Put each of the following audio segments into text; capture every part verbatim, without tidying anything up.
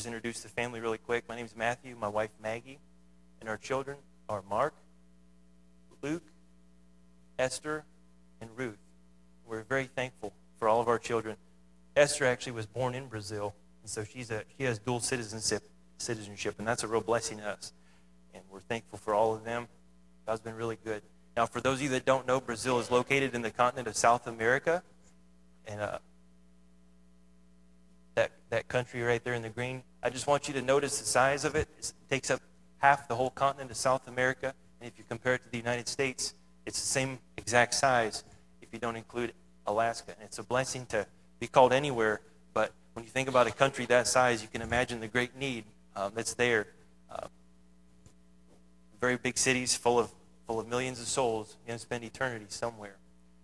just introduce the family really quick. My name is Matthew, my wife Maggie, and our children are Mark, Luke, Esther, and Ruth. We're very thankful for all of our children. Esther actually was born in Brazil, and so she's a she has dual citizenship, citizenship, and that's a real blessing to us. And we're thankful for all of them. God's been really good. Now, for those of you that don't know, Brazil is located in the continent of South America, and uh, that that country right there in the green. I just want you to notice the size of it. It takes up half the whole continent of South America, and if you compare it to the United States, it's the same exact size if you don't include Alaska. And it's a blessing to be called anywhere, but when you think about a country that size, you can imagine the great need um, that's there. Uh, very big cities full of full of millions of souls going to spend eternity somewhere.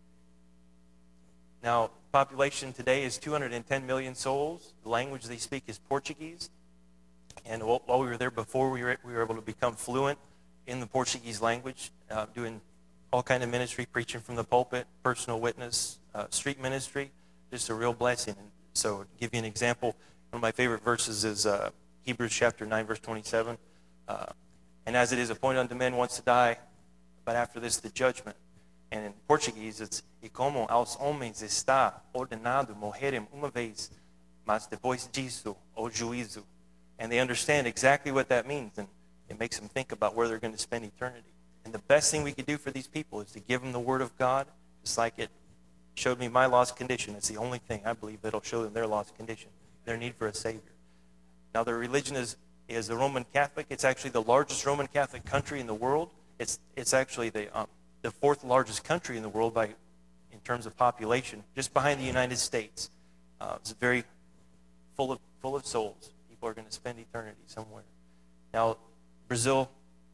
Now, population today is two hundred ten million souls. The language they speak is Portuguese. And while we were there before, we were, we were able to become fluent in the Portuguese language, uh, doing all kind of ministry, preaching from the pulpit, personal witness, uh, street ministry, just a real blessing. And so to give you an example, one of my favorite verses is uh, Hebrews chapter nine, verse twenty-seven. Uh, and as it is appointed unto men once to die, but after this the judgment. And in Portuguese, it's e como aos homens está ordenado morrerem uma vez, mas depois disso o juízo. And they understand exactly what that means, and it makes them think about where they're going to spend eternity. And the best thing we could do for these people is to give them the Word of God, just like it showed me my lost condition. It's the only thing I believe that'll show them their lost condition, their need for a Savior. Now, their religion is, is the Roman Catholic. It's actually the largest Roman Catholic country in the world. It's it's actually the um, the fourth largest country in the world by in terms of population, just behind the United States. Uh, it's very full of full of souls. People are going to spend eternity somewhere. Now, Brazil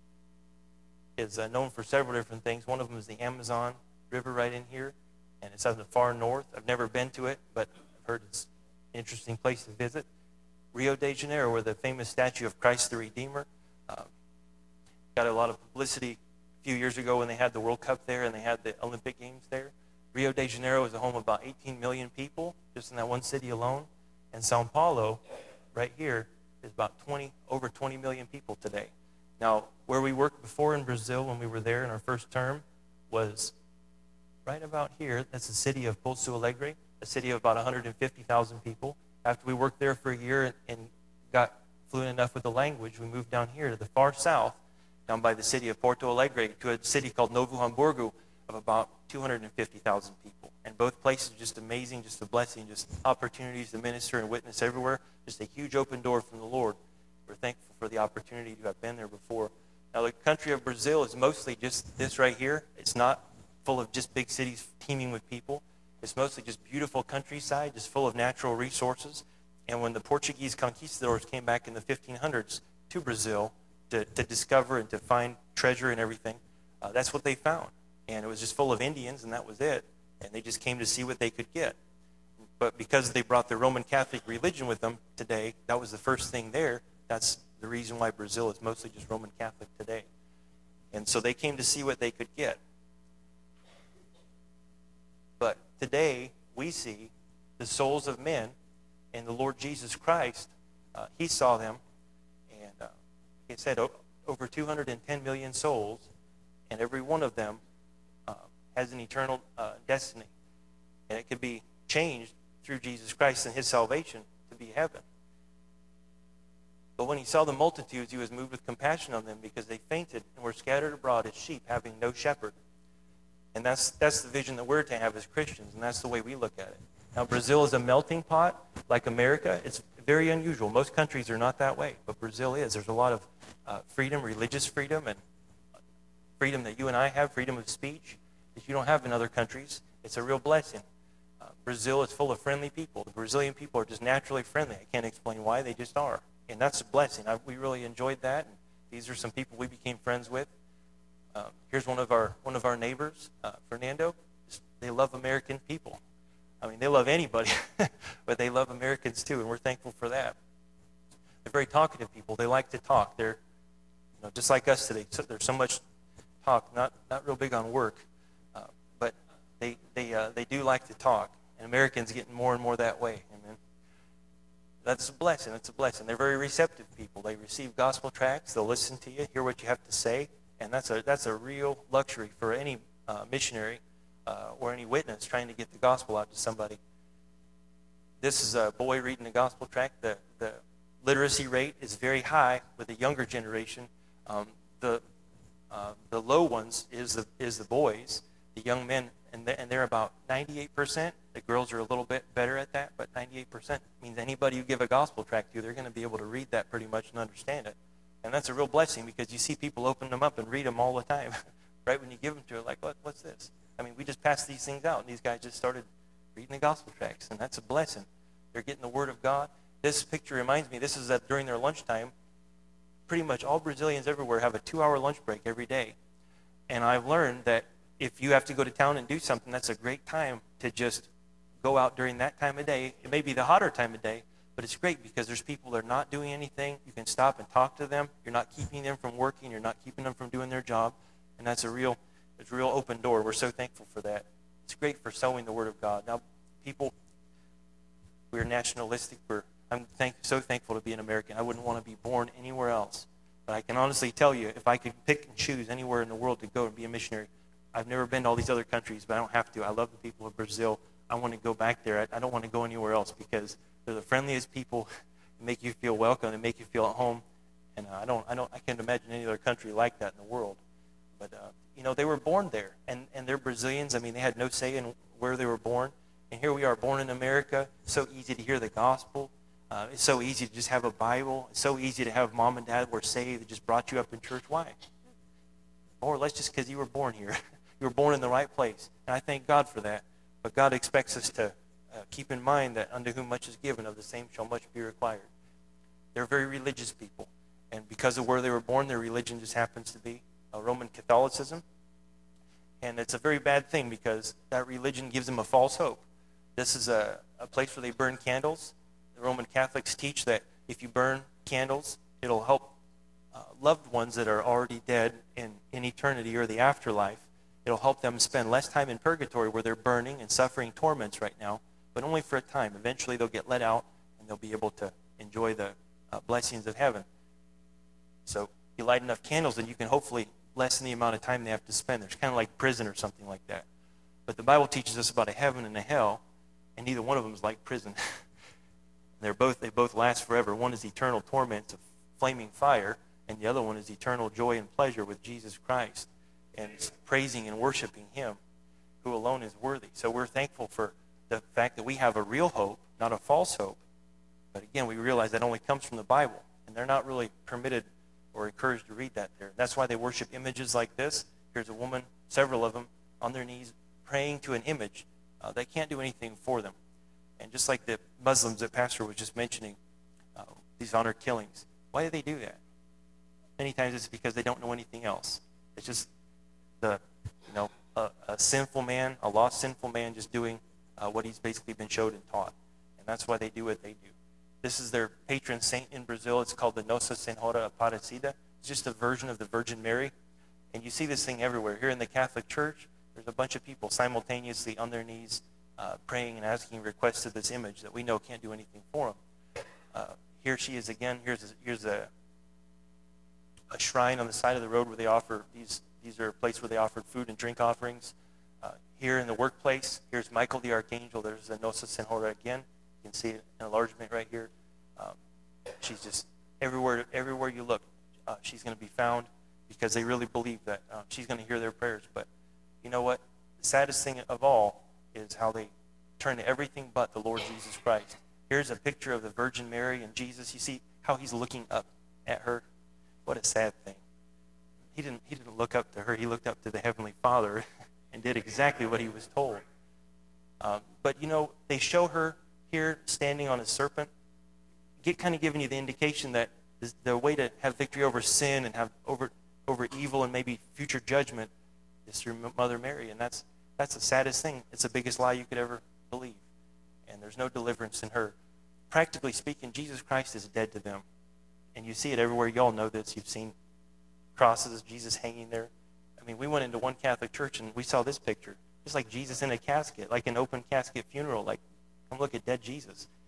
is uh, known for several different things. One of them is the Amazon River right in here, and it's out in the far north. I've never been to it, but I've heard it's an interesting place to visit. Rio de Janeiro, where the famous statue of Christ the Redeemer. Uh, got a lot of publicity a few years ago when they had the World Cup there and they had the Olympic Games there. Rio de Janeiro is a home of about eighteen million people, just in that one city alone. And Sao Paulo, right here, is about twenty, over twenty million people today. Now, where we worked before in Brazil when we were there in our first term was right about here. That's the city of Pouso Alegre, a city of about one hundred fifty thousand people. After we worked there for a year and got fluent enough with the language, we moved down here to the far south, down by the city of Porto Alegre, to a city called Novo Hamburgo of about two hundred fifty thousand people. And both places are just amazing, just a blessing, just opportunities to minister and witness everywhere. Just a huge open door from the Lord. We're thankful for the opportunity to have been there before. Now, the country of Brazil is mostly just this right here. It's not full of just big cities teeming with people. It's mostly just beautiful countryside, just full of natural resources. And when the Portuguese conquistadors came back in the fifteen hundreds to Brazil to, to discover and to find treasure and everything, uh, that's what they found. And it was just full of Indians, and that was it. And they just came to see what they could get. But because they brought the Roman Catholic religion with them today, that was the first thing there. That's the reason why Brazil is mostly just Roman Catholic today. And so they came to see what they could get. But today, we see the souls of men, and the Lord Jesus Christ, uh, he saw them. And uh, like I said, o- over two hundred ten million souls, and every one of them uh, has an eternal uh, destiny. And it could be changed through Jesus Christ and his salvation to be heaven. But when he saw the multitudes, he was moved with compassion on them because they fainted and were scattered abroad as sheep, having no shepherd. And that's that's the vision that we're to have as Christians, and that's the way we look at it. Now, Brazil is a melting pot like America. It's very unusual. Most countries are not that way, but Brazil is. There's a lot of uh, freedom, religious freedom, and freedom that you and I have, freedom of speech, that you don't have in other countries. It's a real blessing. Uh, Brazil is full of friendly people. The Brazilian people are just naturally friendly. I can't explain why. They just are. And that's a blessing. I, we really enjoyed that. And these are some people we became friends with. Um, here's one of our one of our neighbors, uh, Fernando. They love American people. I mean, they love anybody, but they love Americans too, and we're thankful for that. They're very talkative people. They like to talk. They're, you know, just like us today. So there's so much talk, not not real big on work, uh, but they they uh, they do like to talk. And Americans getting more and more that way. Amen. That's a blessing. That's a blessing. They're very receptive people. They receive gospel tracts. They'll listen to you, hear what you have to say, and that's a that's a real luxury for any uh, missionary uh, or any witness trying to get the gospel out to somebody. This is a boy reading the gospel tract. The the literacy rate is very high with the younger generation. Um, the uh, the low ones is the is the boys, the young men, and they, and they're about ninety-eight percent. The girls are a little bit better at that, but ninety-eight percent means anybody you give a gospel tract to, they're going to be able to read that pretty much and understand it. And that's a real blessing because you see people open them up and read them all the time. Right when you give them to it, like, what, what's this? I mean, we just passed these things out, and these guys just started reading the gospel tracts, and that's a blessing. They're getting the word of God. This picture reminds me, this is that during their lunchtime, pretty much all Brazilians everywhere have a two-hour lunch break every day. And I've learned that if you have to go to town and do something, that's a great time to just go out during that time of day. It may be the hotter time of day, but it's great because there's people that are not doing anything. You can stop and talk to them. You're not keeping them from working. You're not keeping them from doing their job. And that's a real, it's a real open door. We're so thankful for that. It's great for sowing the word of God. Now, people, we're nationalistic. We're, I'm thank, so thankful to be an American. I wouldn't want to be born anywhere else. But I can honestly tell you, if I could pick and choose anywhere in the world to go and be a missionary, I've never been to all these other countries, but I don't have to. I love the people of Brazil. I want to go back there. I, I don't want to go anywhere else because they're the friendliest people. They make you feel welcome. They make you feel at home. And uh, I don't, I don't, I can't imagine any other country like that in the world. But uh, you know, they were born there, and and they're Brazilians. I mean, they had no say in where they were born. And here we are, born in America. It's so easy to hear the gospel. Uh, it's so easy to just have a Bible. It's so easy to have mom and dad were saved. They just brought you up in church. Why? More or less just because you were born here. You were born in the right place. And I thank God for that. But God expects us to uh, keep in mind that unto whom much is given, of the same shall much be required. They're very religious people. And because of where they were born, their religion just happens to be uh, Roman Catholicism. And it's a very bad thing because that religion gives them a false hope. This is a, a place where they burn candles. The Roman Catholics teach that if you burn candles, it'll help uh, loved ones that are already dead in, in eternity or the afterlife. It'll help them spend less time in purgatory where they're burning and suffering torments right now, but only for a time. Eventually they'll get let out and they'll be able to enjoy the uh, blessings of heaven. So you light enough candles and you can hopefully lessen the amount of time they have to spend there. It's kind of like prison or something like that. But the Bible teaches us about a heaven and a hell, and neither one of them is like prison. They're both, they both last forever. One is eternal torment of flaming fire, and the other one is eternal joy and pleasure with Jesus Christ, and praising and worshiping him who alone is worthy. So we're thankful for the fact that we have a real hope, not a false hope. But again, we realize that only comes from the Bible, and they're not really permitted or encouraged to read that there. That's why they worship images like this. Here's a woman, several of them, on their knees praying to an image. Uh, they can't do anything for them. And just like the Muslims that Pastor was just mentioning, uh, these honor killings, why do they do that? Many times it's because they don't know anything else. It's just the, you know, a, a sinful man, a lost sinful man just doing uh, what he's basically been showed and taught. And that's why they do what they do. This is their patron saint in Brazil. It's called the Nossa Senhora Aparecida. It's just a version of the Virgin Mary. And you see this thing everywhere. Here in the Catholic Church, there's a bunch of people simultaneously on their knees uh, praying and asking requests to this image that we know can't do anything for them. Uh, here she is again. Here's a, here's a, a shrine on the side of the road where they offer these. These are a place where they offered food and drink offerings. Uh, here in the workplace, here's Michael the Archangel. There's the Nossa Senhora again. You can see an enlargement right here. Um, she's just everywhere. Everywhere you look, uh, she's going to be found because they really believe that uh, she's going to hear their prayers. But you know what? The saddest thing of all is how they turn to everything but the Lord Jesus Christ. Here's a picture of the Virgin Mary and Jesus. You see how he's looking up at her? What a sad thing. He didn't, he didn't look up to her. He looked up to the Heavenly Father and did exactly what he was told. Um, but, you know, they show her here standing on a serpent, get kind of giving you the indication that the way to have victory over sin and have over over evil and maybe future judgment is through Mother Mary. And that's that's the saddest thing. It's the biggest lie you could ever believe. And there's no deliverance in her. Practically speaking, Jesus Christ is dead to them. And you see it everywhere. You all know this. You've seen crosses, Jesus hanging there. I mean, we went into one Catholic church and we saw this picture. It's like Jesus in a casket, like an open casket funeral. Like, come look at dead Jesus.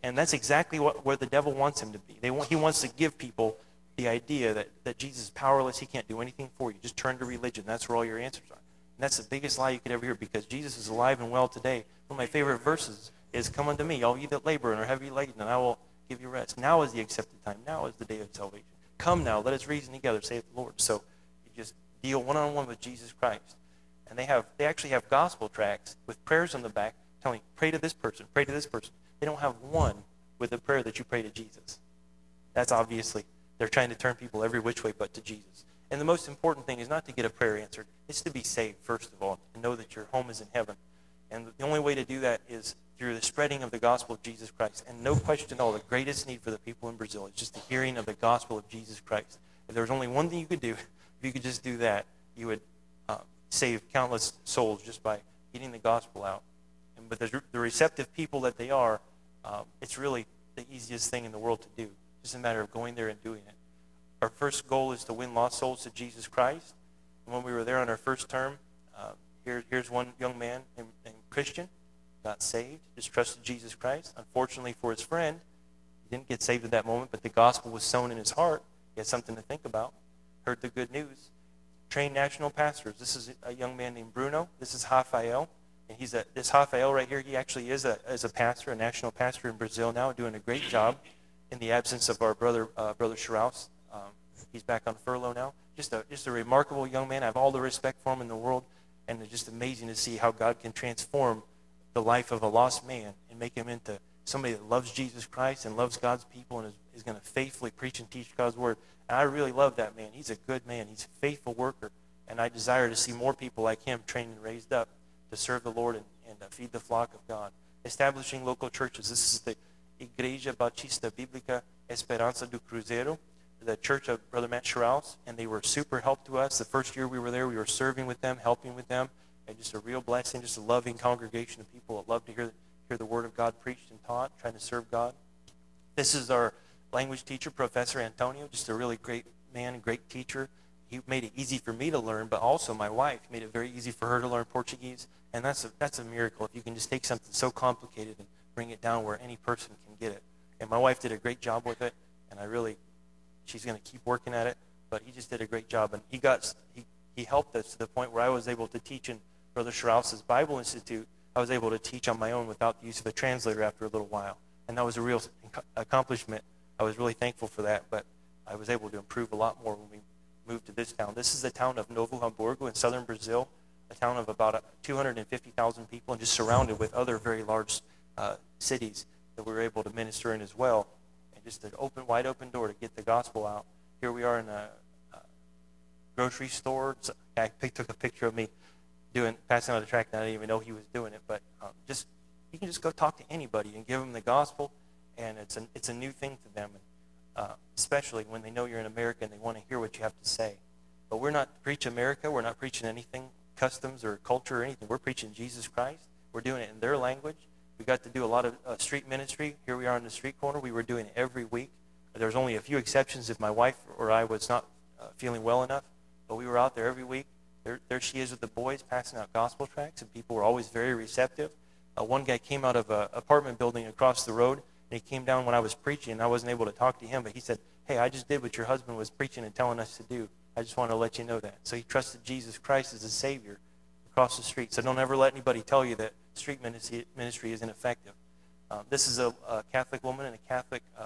And that's exactly what where the devil wants him to be. They want, he wants to give people the idea that, that Jesus is powerless. He can't do anything for you. Just turn to religion. That's where all your answers are. And that's the biggest lie you could ever hear, because Jesus is alive and well today. One of my favorite verses is, come unto me, all ye that labor and are heavy laden, and I will give you rest. Now is the accepted time. Now is the day of salvation. Come now, let us reason together, saith the Lord. So you just deal one-on-one with Jesus Christ. And they have they actually have gospel tracts with prayers on the back telling you, pray to this person, pray to this person. They don't have one with a prayer that you pray to Jesus. That's obviously, they're trying to turn people every which way but to Jesus. And the most important thing is not to get a prayer answered. It's to be saved, first of all, and know that your home is in heaven. And the only way to do that is through the spreading of the gospel of Jesus Christ. And no question at all, the greatest need for the people in Brazil is just the hearing of the gospel of Jesus Christ. If there was only one thing you could do, if you could just do that, you would uh, save countless souls just by getting the gospel out. And but the, the receptive people that they are, um, it's really the easiest thing in the world to do. It's just a matter of going there and doing it. Our first goal is to win lost souls to Jesus Christ. And when we were there on our first term, uh, here, here's one young man named, named Christian, got saved, just trusted Jesus Christ. Unfortunately for his friend, he didn't get saved at that moment, but the gospel was sown in his heart. He had something to think about, heard the good news. Trained national pastors. This is a young man named Bruno. This is Rafael. And he's a, this Rafael right here, he actually is a, is a pastor, a national pastor in Brazil now, doing a great job in the absence of our brother, uh, Brother Schraus. Um, he's back on furlough now. Just a, just a remarkable young man. I have all the respect for him in the world. And it's just amazing to see how God can transform the life of a lost man and make him into somebody that loves Jesus Christ and loves God's people and is, is going to faithfully preach and teach God's word. And I really love that man. He's a good man. He's a faithful worker. And I desire to see more people like him trained and raised up to serve the Lord and, and uh, feed the flock of God. Establishing local churches. This is the Igreja Batista Bíblica Esperança do Cruzeiro, the church of Brother Matt Schraus, and they were super help to us. The first year we were there, we were serving with them, helping with them, and just a real blessing, just a loving congregation of people that love to hear, hear the Word of God preached and taught, trying to serve God. This is our language teacher, Professor Antonio, just a really great man, great teacher. He made it easy for me to learn, but also my wife made it very easy for her to learn Portuguese, and that's a, that's a miracle if you can just take something so complicated and bring it down where any person can get it. And my wife did a great job with it, and I really, she's going to keep working at it, but he just did a great job, and he got he, he helped us to the point where I was able to teach in Brother Schraus's Bible Institute. I was able to teach on my own without the use of a translator after a little while, and that was a real accomplishment. I was really thankful for that, but I was able to improve a lot more when we moved to this town. This is the town of Novo Hamburgo in southern Brazil, a town of about two hundred fifty thousand people and just surrounded with other very large uh, cities that we were able to minister in as well. And just an open, wide open door to get the gospel out. Here we are in a, a grocery store. I took a picture of me doing passing out a tract, and I didn't even know he was doing it. But um, just you can just go talk to anybody and give them the gospel, and it's a, it's a new thing to them. And, Uh, especially when they know you're in America and they want to hear what you have to say. But we're not preaching America. We're not preaching anything, customs or culture or anything. We're preaching Jesus Christ. We're doing it in their language. We got to do a lot of uh, street ministry. Here we are on the street corner. We were doing it every week. There's only a few exceptions if my wife or I was not uh, feeling well enough. But we were out there every week. There, there she is with the boys passing out gospel tracts, and people were always very receptive. Uh, one guy came out of an apartment building across the road. And he came down when I was preaching, and I wasn't able to talk to him, but he said, hey, I just did what your husband was preaching and telling us to do. I just want to let you know that. So he trusted Jesus Christ as a Savior across the street. So don't ever let anybody tell you that street ministry, ministry isn't effective. Um, this is a, a Catholic woman in a Catholic uh,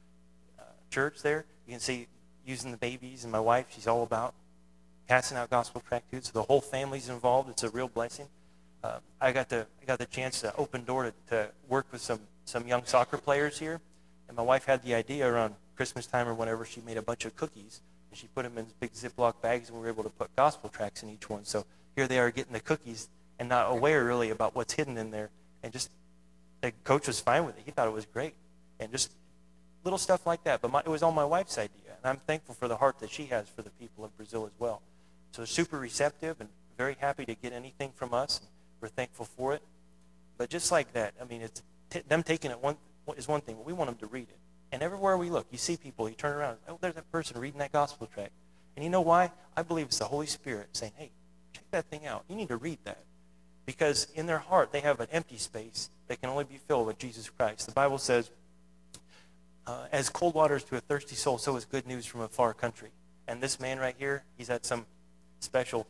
uh, church there. You can see using the babies, and my wife, she's all about passing out gospel tracts. So the whole family's involved. It's a real blessing. Uh, I got the I got the chance to open door to, to work with some some young soccer players here, and my wife had the idea around Christmas time or whenever. She made a bunch of cookies, and she put them in big Ziploc bags, and we were able to put gospel tracts in each one. So here they are getting the cookies and not aware really about what's hidden in there, and just the coach was fine with it. He thought it was great, and just little stuff like that. But my, it was all my wife's idea, and I'm thankful for the heart that she has for the people of Brazil as well. So super receptive and very happy to get anything from us. And we're thankful for it. But just like that, I mean, it's t- them taking it one is one thing, but we want them to read it. And everywhere we look, you see people, you turn around, oh, there's that person reading that gospel tract. And you know why? I believe it's the Holy Spirit saying, hey, check that thing out. You need to read that. Because in their heart, they have an empty space that can only be filled with Jesus Christ. The Bible says as cold water is to a thirsty soul, so is good news from a far country. And this man right here, he's at some special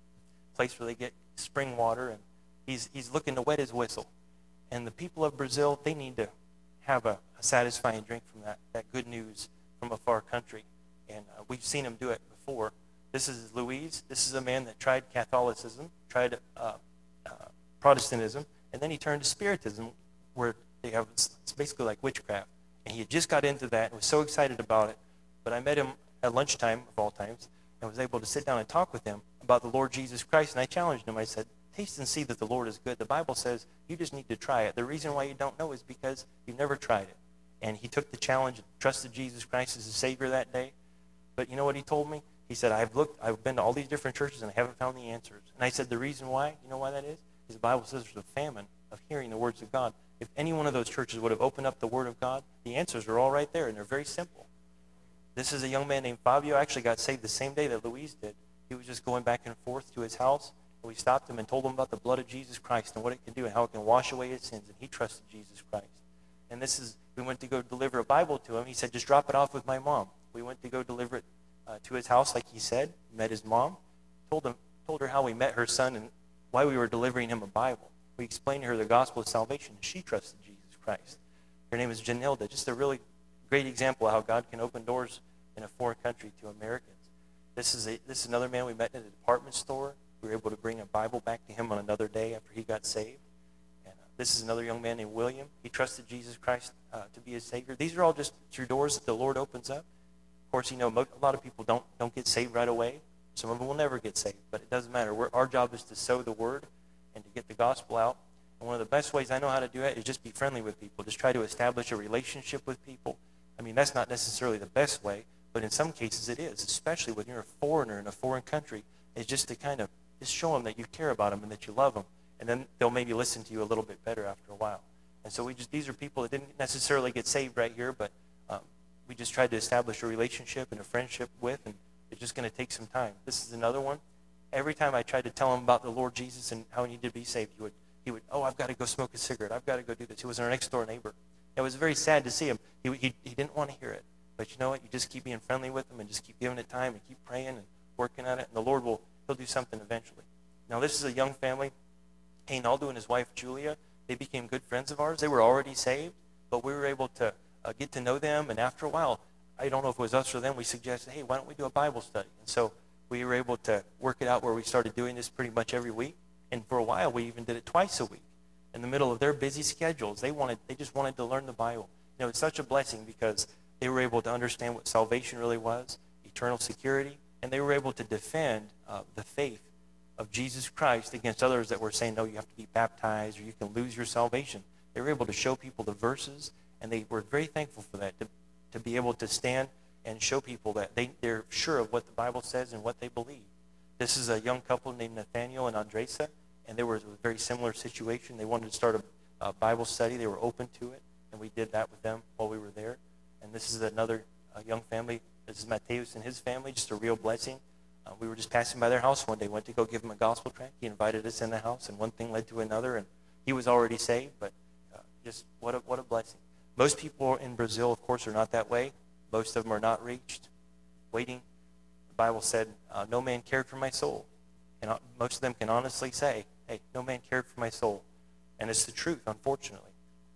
place where they get spring water, and he's he's looking to wet his whistle. And the people of Brazil, they need to have a, a satisfying drink from that, that good news from a far country. And uh, we've seen him do it before. This is Luis. This is a man that tried Catholicism, tried uh, uh, Protestantism, and then he turned to Spiritism, where they have it's basically like witchcraft. And he had just got into that and was so excited about it. But I met him at lunchtime, of all times, and was able to sit down and talk with him about the Lord Jesus Christ. And I challenged him. I said, taste and see that the Lord is good. The Bible says you just need to try it. The reason why you don't know is because you've never tried it. And he took the challenge and trusted Jesus Christ as his Savior that day. But you know what he told me? He said, I've looked, I've been to all these different churches and I haven't found the answers. And I said, the reason why, you know why that is? Because the Bible says there's a famine of hearing the words of God. If any one of those churches would have opened up the Word of God, the answers are all right there, and they're very simple. This is a young man named Fabio. Actually got saved the same day that Luis did. He was just going back and forth to his house, and we stopped him and told him about the blood of Jesus Christ and what it can do and how it can wash away his sins, and he trusted Jesus Christ. And this is, we went to go deliver a Bible to him. He said, just drop it off with my mom. We went to go deliver it uh, to his house, like he said, met his mom, told him, told her how we met her son and why we were delivering him a Bible. We explained to her the gospel of salvation, and she trusted Jesus Christ. Her name is Janilda, just a really great example of how God can open doors in a foreign country to Americans. This is a, this is another man we met in a department store. We were able to bring a Bible back to him on another day after he got saved. And uh, this is another young man named William. He trusted Jesus Christ uh, to be his Savior. These are all just through doors that the Lord opens up. Of course, you know, mo- a lot of people don't, don't get saved right away. Some of them will never get saved, but it doesn't matter. We're, our job is to sow the word and to get the gospel out. And one of the best ways I know how to do it is just be friendly with people. Just try to establish a relationship with people. I mean, that's not necessarily the best way, but in some cases it is, especially when you're a foreigner in a foreign country. It's just to kind of just show them that you care about them and that you love them. And then they'll maybe listen to you a little bit better after a while. And so we just these are people that didn't necessarily get saved right here, but um, we just tried to establish a relationship and a friendship with, and it's just going to take some time. This is another one. Every time I tried to tell him about the Lord Jesus and how he needed to be saved, he would, he would, oh, I've got to go smoke a cigarette. I've got to go do this. He was our next-door neighbor. It was very sad to see him. He, he, he didn't want to hear it. But you know what? You just keep being friendly with him and just keep giving it time and keep praying and working at it, and the Lord will he'll do something eventually. Now, this is a young family. Reinaldo and his wife, Julia, they became good friends of ours. They were already saved, but we were able to uh, get to know them, and after a while, I don't know if it was us or them, we suggested, hey, why don't we do a Bible study? And so we were able to work it out where we started doing this pretty much every week. And for a while, we even did it twice a week. In the middle of their busy schedules, they wanted, they just wanted to learn the Bible. You know, it's such a blessing because they were able to understand what salvation really was, eternal security, and they were able to defend uh, the faith of Jesus Christ against others that were saying, no, you have to be baptized or you can lose your salvation. They were able to show people the verses, and they were very thankful for that, to, to be able to stand and show people that they, they're sure of what the Bible says and what they believe. This is a young couple named Nathaniel and Andresa, and they were in a very similar situation. They wanted to start a, a Bible study. They were open to it, and we did that with them while we were there. And this is another uh, young family. This is Mateus and his family, just a real blessing. Uh, we were just passing by their house one day, went to go give him a gospel tract. He invited us in the house, and one thing led to another, and he was already saved, but uh, just what a, what a blessing. Most people in Brazil, of course, are not that way. Most of them are not reached, waiting. The Bible said, uh, no man cared for my soul. And uh, most of them can honestly say, hey, no man cared for my soul. And it's the truth, unfortunately.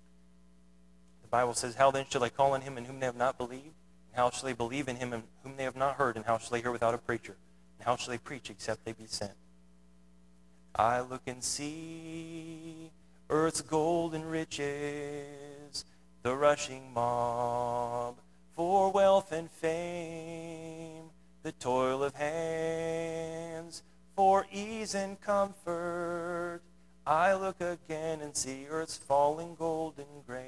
The Bible says, how then shall I call on him in whom they have not believed? And how shall they believe in him in whom they have not heard? And how shall they hear without a preacher? And how shall they preach except they be sent? I look and see earth's golden riches, the rushing mob, for wealth and fame, the toil of hands, for ease and comfort. I look again and see earth's falling golden grain.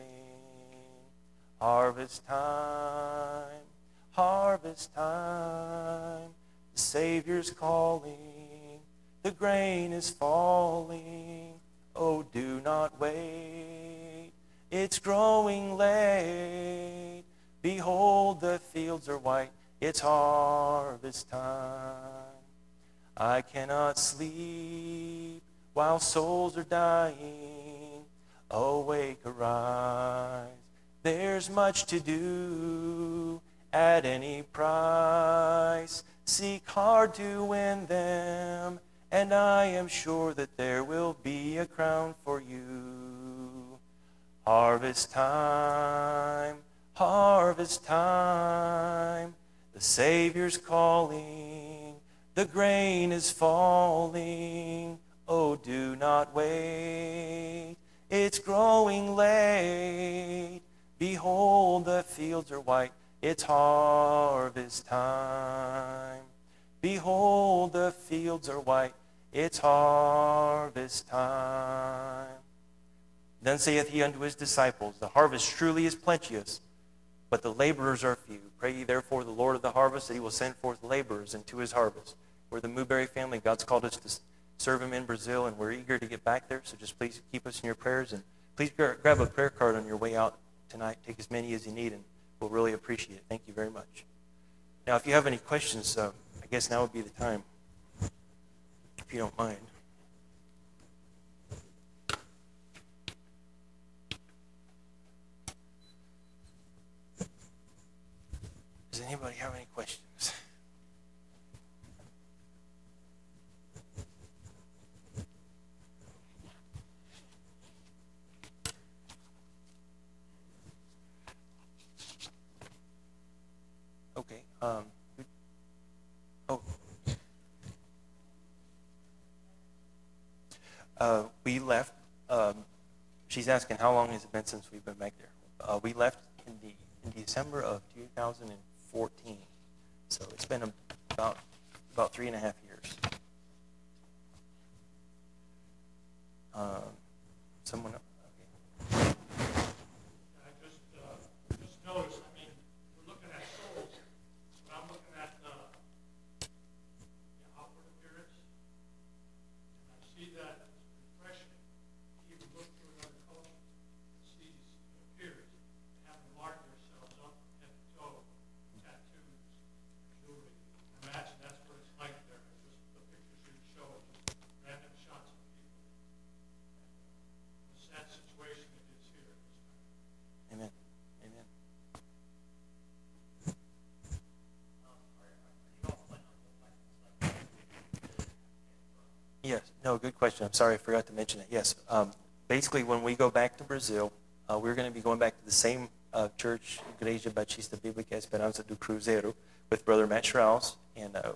Harvest time, harvest time, the Savior's calling, the grain is falling. Oh, do not wait, it's growing late. Behold, the fields are white, it's harvest time. I cannot sleep while souls are dying. Awake, arise, There's much to do at any price. Seek hard to win them, and I am sure that there will be a crown for you. Harvest time, harvest time, the Savior's calling, the grain is falling. Oh, do not wait, it's growing late. Behold, the fields are white, it's harvest time. Behold, the fields are white, it's harvest time. Then saith he unto his disciples, the harvest truly is plenteous, but the laborers are few. Pray ye therefore the Lord of the harvest that he will send forth laborers into his harvest. We're the Muberry family. God's called us to serve him in Brazil, and we're eager to get back there. So just please keep us in your prayers, and please grab a prayer card on your way out tonight. Take as many as you need, and we'll really appreciate it. Thank you very much. Now, if you have any questions, uh, I guess now would be the time, if you don't mind. Does anybody have any questions? Okay. Um, oh. Uh, we left. Um, she's asking how long has it been since we've been back there. Uh, we left in the in December of two thousand fourteen, so it's been about about three and a half years. Um, someone. Okay. I just uh, just noticed. I mean, we're looking at souls, but I'm looking at the, the outward appearance, and I see that it's refreshing to even look through another culture and see these appearance, and having marked themselves up head to toe, tattoos, jewelry. Imagine that's what it's like there. Just the pictures you show, just random shots of people. And, uh, the sad situation it is here at this time. Amen. Amen. Yes. No, good question. I'm sorry I forgot to mention it. Yes. Um, basically, when we go back to Brazil, uh, we're going to be going back to the same uh, church, Igreja Batista Bíblica Esperança do Cruzeiro, with Brother Matt Schraus, and uh,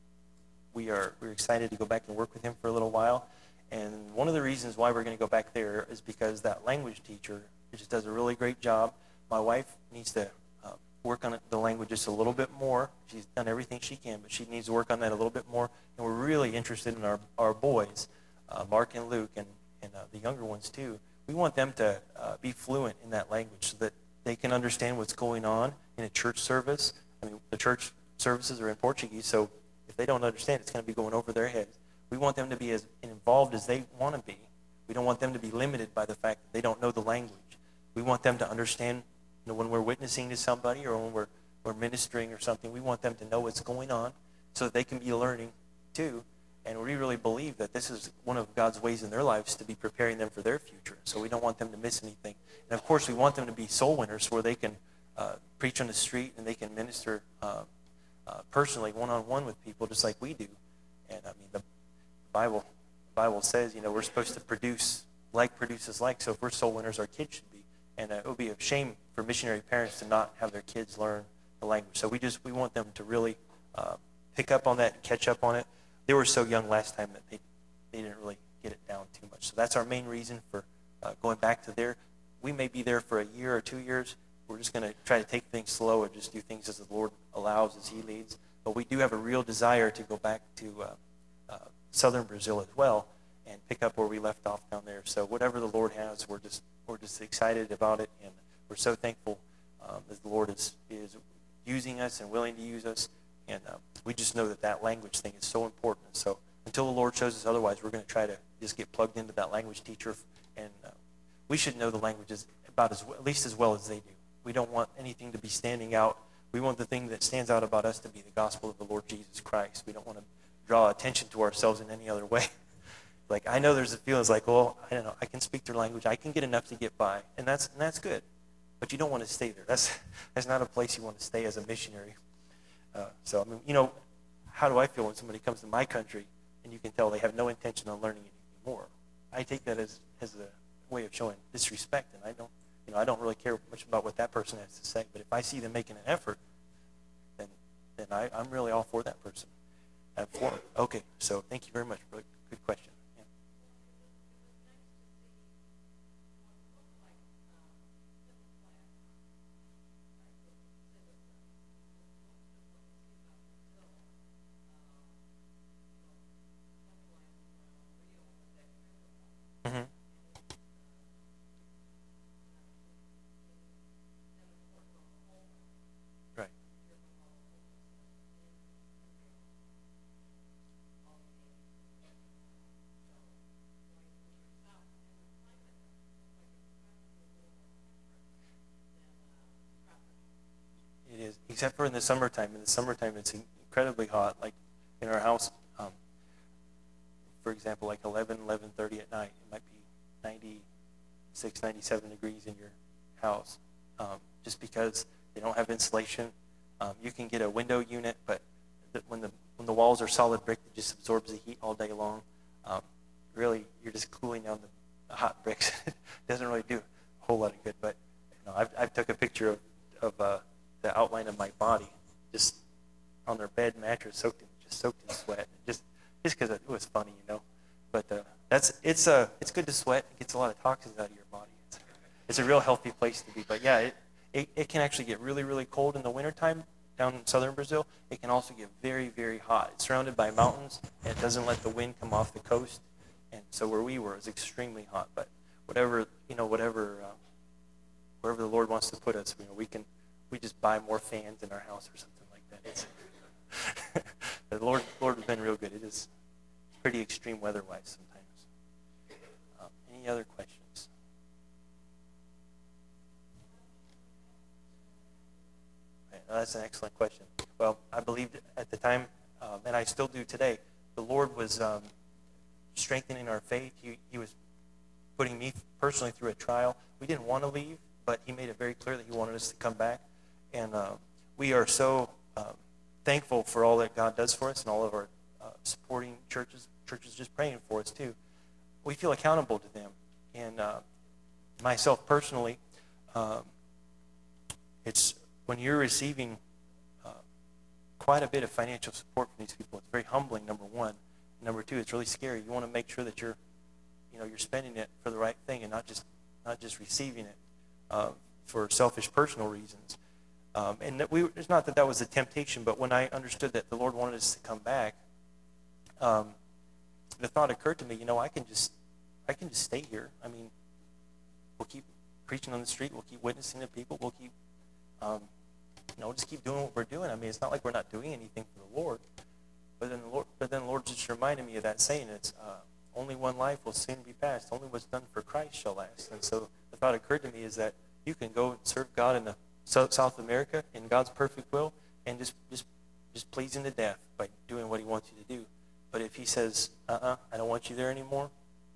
we are we're excited to go back and work with him for a little while. And one of the reasons why we're going to go back there is because that language teacher just does a really great job. My wife needs to uh, work on it, the language just a little bit more. She's done everything she can, but she needs to work on that a little bit more. And we're really interested in our, our boys, uh, Mark and Luke, and, and uh, the younger ones too. We want them to uh, be fluent in that language so that they can understand what's going on in a church service. I mean, the church services are in Portuguese, so if they don't understand, it's going to be going over their heads. We want them to be as involved as they want to be. We don't want them to be limited by the fact that they don't know the language. We want them to understand, you know, when we're witnessing to somebody or when we're, we're ministering or something, we want them to know what's going on so that they can be learning too. And we really believe that this is one of God's ways in their lives to be preparing them for their future. So we don't want them to miss anything. And of course, we want them to be soul winners where they can uh, preach on the street and they can minister uh, uh, personally, one-on-one with people just like we do. And I mean, the Bible, the Bible says, you know, we're supposed to produce like produces like. So if we're soul winners, our kids should be. And uh, it would be a shame for missionary parents to not have their kids learn the language. So we just we want them to really uh, pick up on that and catch up on it. They were so young last time that they they didn't really get it down too much. So that's our main reason for uh, going back to there. We may be there for a year or two years. We're just going to try to take things slow and just do things as the Lord allows, as He leads. But we do have a real desire to go back to uh, uh, southern Brazil as well and pick up where we left off down there. So whatever the Lord has, we're just we're just excited about it, and we're so thankful um, that the Lord is is using us and willing to use us. And uh, we just know that that language thing is so important. And so until the Lord shows us otherwise, we're going to try to just get plugged into that language teacher, and uh, we should know the languages about as well, at least as well as they do. We don't want anything to be standing out. We want the thing that stands out about us to be the gospel of the Lord Jesus Christ. We don't want to draw attention to ourselves in any other way. Like, I know there's a feeling it's like, well, I don't know, I can speak their language. I can get enough to get by, and that's and that's good. but you don't want to stay there. That's that's not a place you want to stay as a missionary. Uh, so, I mean, you know, how do I feel when somebody comes to my country and you can tell they have no intention of learning anything more? I take that as, as a way of showing disrespect, and I don't, you know, I don't really care much about what that person has to say. But if I see them making an effort, then then I, I'm really all for that person. I'm for it. Okay, so thank you very much for a good question. Yeah. Mm-hmm. Right. It is, except for in the summertime. In the summertime, it's incredibly hot. Like in our house, um, for example, like eleven, eleven thirty at night, it might be ninety-six, ninety-seven degrees in your house, um, just because they don't have insulation. Um, you can get a window unit, but the, when the when the walls are solid brick, it just absorbs the heat all day long. Um, really, you're just cooling down the, the hot bricks. It doesn't really do a whole lot of good. But you know, I've, I've took a picture of of uh, the outline of my body, just on their bed mattress, soaked in just soaked in sweat, just just because it was funny, you know. But uh, that's it's uh, it's good to sweat. It gets a lot of toxins out of your body. It's, it's a real healthy place to be. But yeah, it, it it can actually get really really cold in the wintertime down in southern Brazil. It can also get very very hot. It's surrounded by mountains, and it doesn't let the wind come off the coast. And so where we were, it was extremely hot. But whatever you know, whatever uh, wherever the Lord wants to put us, you know, we can we just buy more fans in our house or something like that. It's the Lord Lord has been real good. It is pretty extreme weather-wise sometimes. Um, any other questions? Right, well, that's an excellent question. Well, I believed at the time, um, and I still do today, the Lord was um, strengthening our faith. He, he was putting me personally through a trial. We didn't want to leave, but He made it very clear that He wanted us to come back. And uh, we are so um, thankful for all that God does for us and all of our uh, supporting churches, churches just praying for us too. We feel accountable to them. And uh, myself personally, um, it's when you're receiving uh, quite a bit of financial support from these people, it's very humbling, number one. Number two, it's really scary. You want to make sure that you're, you know, you're spending it for the right thing and not just not just receiving it uh, for selfish personal reasons. Um, and that we, it's not that that was a temptation, but when I understood that the Lord wanted us to come back, um, the thought occurred to me, you know, I can just, I can just stay here. I mean, we'll keep preaching on the street, we'll keep witnessing to people, we'll keep, um, you know, just keep doing what we're doing. I mean, it's not like we're not doing anything for the Lord. But then the Lord, but then the Lord just reminded me of that saying. It's uh, only one life will soon be passed. Only what's done for Christ shall last. And so the thought occurred to me is that you can go and serve God in the South America in God's perfect will, and just just just please Him to death by doing what He wants you to do. But if He says, uh-uh, I don't want you there anymore,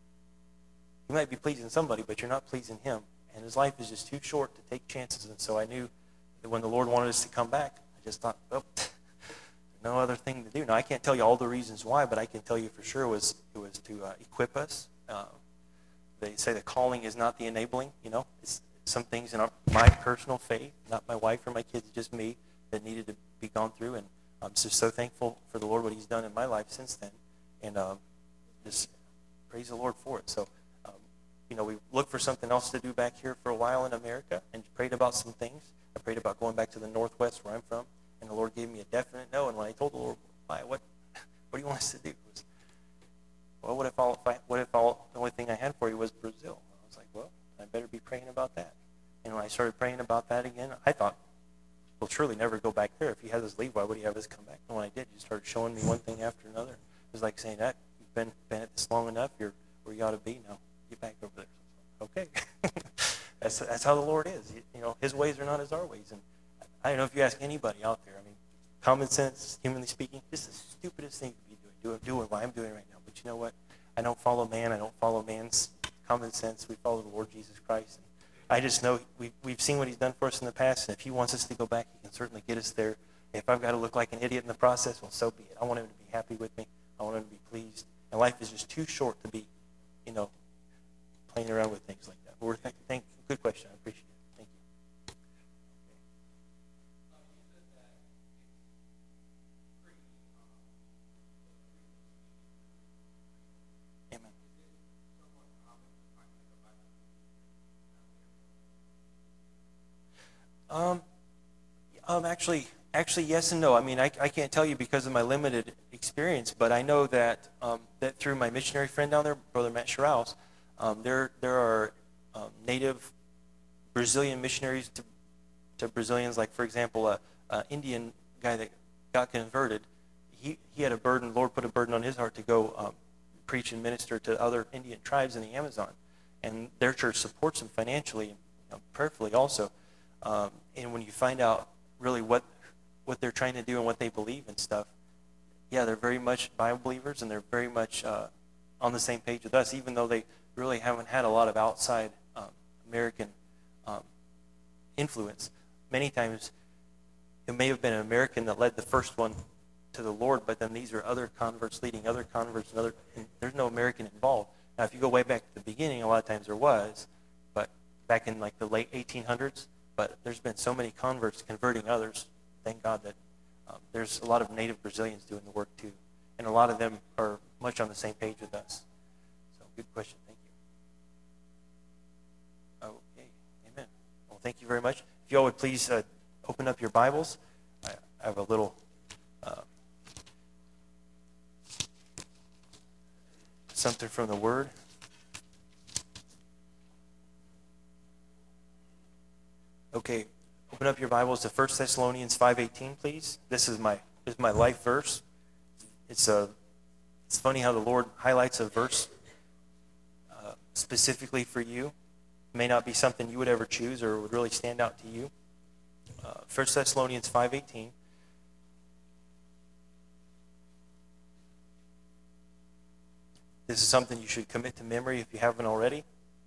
you might be pleasing somebody, but you're not pleasing Him. And His life is just too short to take chances. And so I knew that when the Lord wanted us to come back, I just thought, oh, no other thing to do. Now, I can't tell you all the reasons why, but I can tell you for sure it was, it was to uh, equip us. Uh, they say the calling is not the enabling, you know. It's some things in our, my personal faith, not my wife or my kids, just me, that needed to be gone through. And I'm just so thankful for the Lord, what He's done in my life since then. And um, just praise the Lord for it. So, um, you know, we looked for something else to do back here for a while in America and prayed about some things. I prayed about going back to the Northwest where I'm from. And the Lord gave me a definite no. And when I told the Lord, why, what, what do you want us to do? It was, well, what if all, if I, what if all, the only thing I had for you was Brazil? I was like, well, I better be praying about that. And when I started praying about that again, I thought, we'll surely never go back there. If He has us leave, why would He have us come back? And when I did, He started showing me one thing after another. It was like saying, that you've been, been at this long enough. You're where you ought to be now. Get back over there. Okay. that's that's how the Lord is. You, you know, His ways are not as our ways. And I don't know if you ask anybody out there, I mean, common sense, humanly speaking, this is the stupidest thing to be doing, doing, doing what I'm doing right now. But you know what? I don't follow man. I don't follow man's common sense. We follow the Lord Jesus Christ. And I just know we, we've seen what he's done for us in the past, and if he wants us to go back, he can certainly get us there. If I've got to look like an idiot in the process, well, so be it. I want him to be happy with me. I want him to be pleased. And life is just too short to be, you know, playing around with things like that. But we're thank, thank, good question. I appreciate it. Thank you. Amen. Um, um, actually, actually, yes and no. I mean, I, I can't tell you because of my limited experience, but I know that um, that through my missionary friend down there, Brother Matt Sherrouse, um, there there are um, native Brazilian missionaries to to Brazilians. Like, for example, a, a Indian guy that got converted, he he had a burden. Lord put a burden on his heart to go um, preach and minister to other Indian tribes in the Amazon, and their church supports him financially, you know, prayerfully also. Um, and when you find out really what what they're trying to do and what they believe and stuff, yeah, they're very much Bible believers, and they're very much uh, on the same page with us, even though they really haven't had a lot of outside um, American um, influence. Many times, it may have been an American that led the first one to the Lord, but then these are other converts leading other converts, and, other, and there's no American involved. Now, if you go way back to the beginning, a lot of times there was, but back in like the late eighteen hundreds, but there's been so many converts converting others. Thank God that um, there's a lot of native Brazilians doing the work too, and a lot of them are much on the same page with us. So, good question. Thank you. Okay, amen. Well, thank you very much. If y'all would please uh, open up your Bibles. I, I have a little uh, something from the Word. Okay, open up your Bibles to First Thessalonians five eighteen, please. This is my this is my life verse. It's a it's funny how the Lord highlights a verse uh, specifically for you. It may not be something you would ever choose or would really stand out to you. Uh, First Thessalonians five eighteen. This is something you should commit to memory if you haven't already.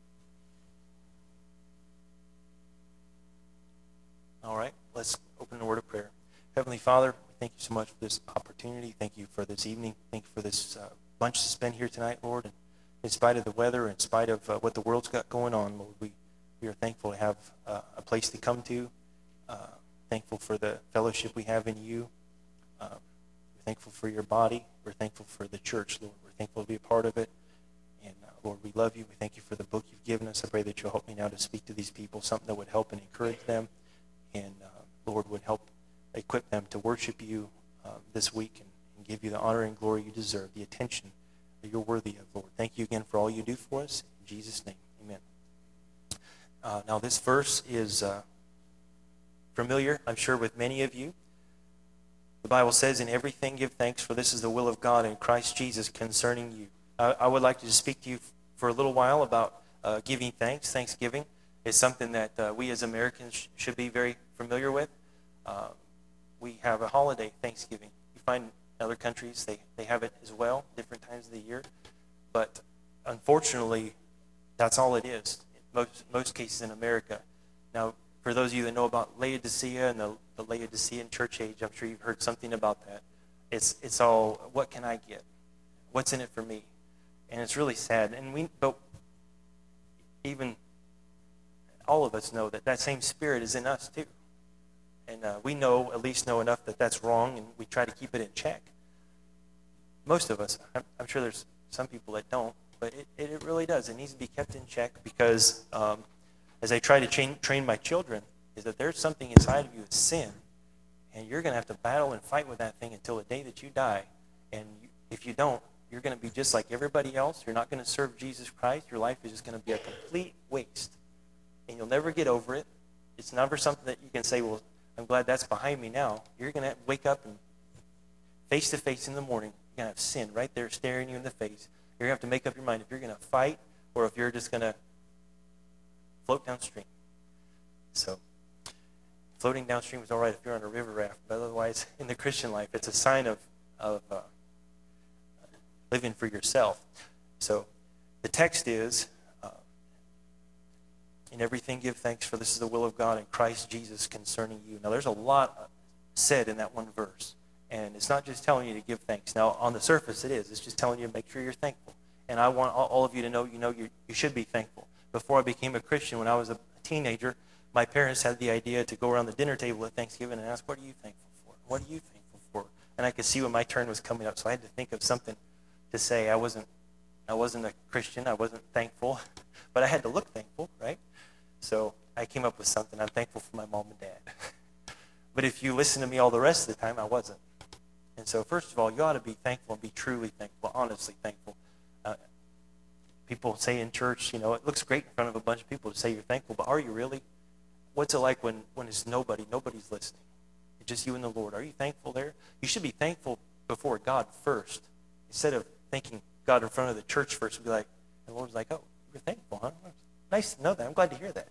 All right, let's open the word of prayer. Heavenly Father, thank you so much for this opportunity. Thank you for this evening. Thank you for this uh, bunch to spend here tonight, Lord. And in spite of the weather, in spite of uh, what the world's got going on, Lord, we, we are thankful to have uh, a place to come to. Uh, thankful for the fellowship we have in you. Uh, we're thankful for your body. We're thankful for the church, Lord. We're thankful to be a part of it. And uh, Lord, we love you. We thank you for the book you've given us. I pray that you'll help me now to speak to these people, something that would help and encourage them. And uh, Lord, would help equip them to worship you uh, this week and, and give you the honor and glory you deserve, the attention that you're worthy of, Lord. Thank you again for all you do for us. In Jesus' name, amen. Uh, now, this verse is uh, familiar, I'm sure, with many of you. The Bible says, in everything give thanks, for this is the will of God in Christ Jesus concerning you. I, I would like to just speak to you for a little while about uh, giving thanks. Thanksgiving is something that uh, we as Americans sh- should be very familiar with. Uh, we have a holiday, Thanksgiving. You find in other countries they, they have it as well, different times of the year. But unfortunately, that's all it is, in most, most cases in America. Now, for those of you that know about Laodicea and the, the Laodicean church age, I'm sure you've heard something about that. It's it's all, what can I get? What's in it for me? And it's really sad. And we, but even all of us know that that same spirit is in us too. And uh, we know, at least know enough that that's wrong, and we try to keep it in check. Most of us, I'm, I'm sure there's some people that don't, but it, it really does. It needs to be kept in check because um, as I try to train, train my children, is that there's something inside of you that's sin, and you're going to have to battle and fight with that thing until the day that you die. And you, if you don't, you're going to be just like everybody else. You're not going to serve Jesus Christ. Your life is just going to be a complete waste, and you'll never get over it. It's never something that you can say, well, I'm glad that's behind me now. You're going to wake up and face to face in the morning, you're going to have sin right there staring you in the face. You're going to have to make up your mind if you're going to fight or if you're just going to float downstream. So floating downstream is all right if you're on a river raft, but otherwise in the Christian life, it's a sign of, of uh, living for yourself. So the text is uh, In everything give thanks, for this is the will of God in Christ Jesus concerning you. Now, there's a lot said in that one verse. And it's not just telling you to give thanks. Now, on the surface, it is. It's just telling you to make sure you're thankful. And I want all of you to know, you know, you you should be thankful. Before I became a Christian, when I was a teenager, my parents had the idea to go around the dinner table at Thanksgiving and ask, what are you thankful for? What are you thankful for? And I could see when my turn was coming up, so I had to think of something to say. I wasn't, I wasn't a Christian. I wasn't thankful. But I had to look thankful, right? So I came up with something. I'm thankful for my mom and dad. But if you listen to me all the rest of the time, I wasn't. And so first of all, you ought to be thankful and be truly thankful, honestly thankful. Uh, people say in church, you know, it looks great in front of a bunch of people to say you're thankful, but are you really? What's it like when, when it's nobody, nobody's listening? It's just you and the Lord. Are you thankful there? You should be thankful before God first, instead of thanking God in front of the church first. Be like, and the Lord's like, oh, you're thankful, huh? Nice to know that. I'm glad to hear that.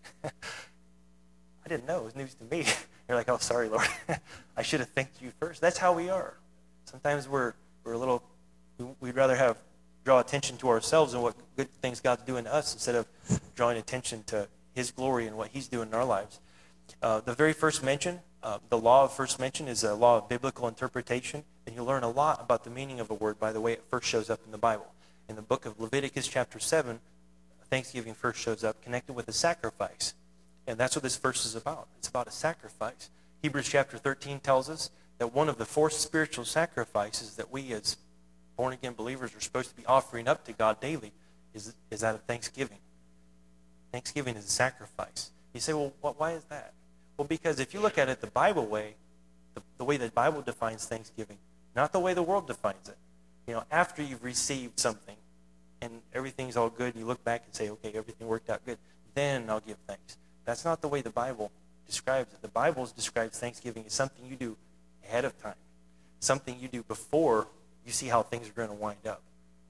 I didn't know. It was news to me. You're like, oh, sorry, Lord. I should have thanked you first. That's how we are. Sometimes we're we're a little, we'd rather have draw attention to ourselves and what good things God's doing to us instead of drawing attention to his glory and what he's doing in our lives. Uh, the very first mention, uh, the law of first mention is a law of biblical interpretation, and you'll learn a lot about the meaning of a word by the way it first shows up in the Bible. In the book of Leviticus chapter seven, Thanksgiving first shows up connected with a sacrifice. And that's what this verse is about. It's about a sacrifice. Hebrews chapter thirteen tells us that one of the four spiritual sacrifices that we as born-again believers are supposed to be offering up to God daily is, is that of thanksgiving. Thanksgiving is a sacrifice. You say, well, what, why is that? Well, because if you look at it the Bible way, the, the way the Bible defines thanksgiving, not the way the world defines it. You know, after you've received something and everything's all good, you look back and say, okay, everything worked out good, then I'll give thanks. That's not the way the Bible describes it. The Bible describes thanksgiving as something you do ahead of time, something you do before you see how things are going to wind up.